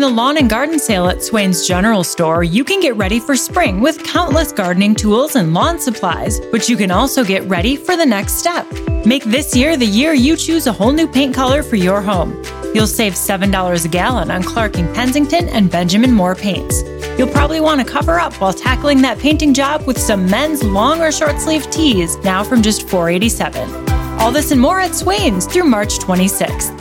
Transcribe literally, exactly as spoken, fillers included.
lawn and garden sale at Swain's General Store, you can get ready for spring with countless gardening tools and lawn supplies, but you can also get ready for the next step. Make this year the year you choose a whole new paint color for your home. You'll save seven dollars a gallon on Clark and Kensington and Benjamin Moore paints. You'll probably want to cover up while tackling that painting job with some men's long or short sleeve tees, now from just four dollars and eighty-seven cents. All this and more at Swain's through March twenty-sixth.